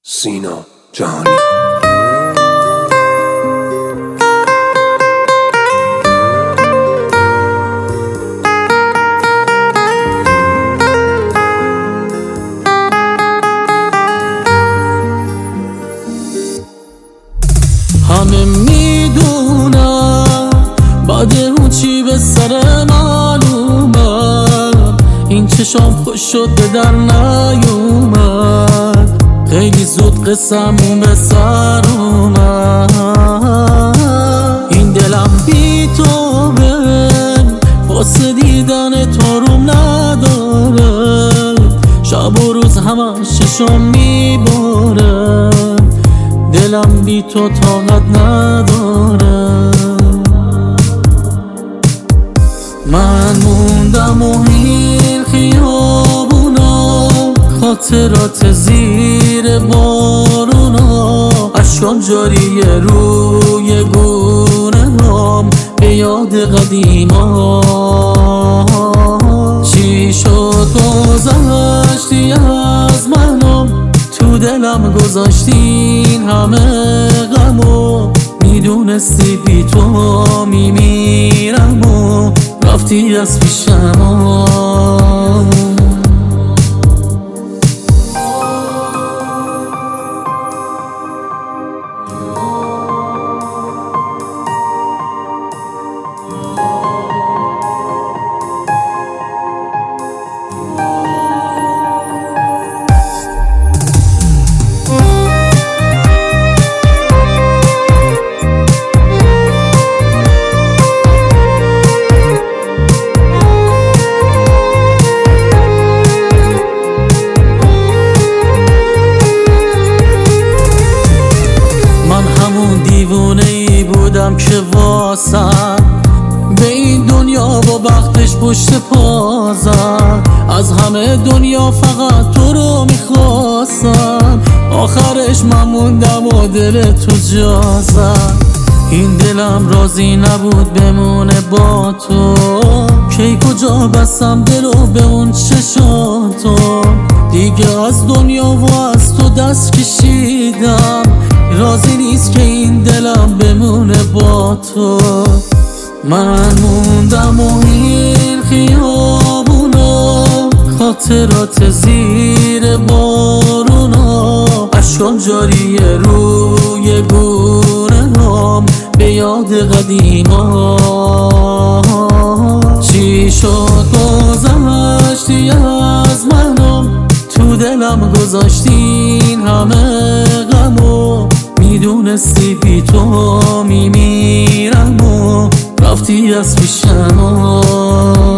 سینا جهانی. همه میدونم بعد اون چی به سر من اومد، این چشام خوش شد به در نیومد، خیلی زود قصمون به سر اومد. این دلم بی تو به واسه دیدن تو روم نداره، شب و روز همش چشام میباره، دلم بی تو طاقت نداره. من موندم و این خیابونا، خاطرات زیر بارونا، اشکام جاری روی گونه هم به یاد قدیما. چی شد گذشتی از منم، تو دلم گذاشتین همه غمو، میدونستی بی تو میمیرم و رفتی از پیشم. دیوونه‌ای بودم که واسم به این دنیا با بختش پشت پا زد، از همه دنیا فقط تو رو میخواستم، آخرش من موندم و دل تو جا زد. این دلم راضی نبود بمونه با تو، کی کجا بستم دلو به اون چشاتو، دیگه از دنیا و از تو دست کشیدم، راضی نیست که این دلم بمونه با تو. من موندم و این خیابونا، خاطرات زیر بارونا، اشکام جاری روی گونه هم به یاد قدیما. چی شد گذشتی از منم، تو دلم گذاشتین همه غمو، میدونستی بی تو میمیرم و رفتی از پیشم.